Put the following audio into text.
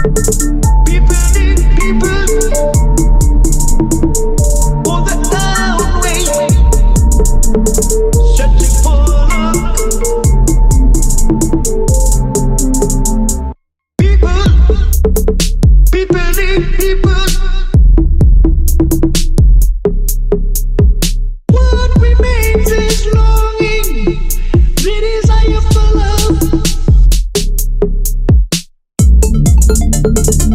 People need people for their own way, searching for love. People need people. What remains is longing, the desire for love.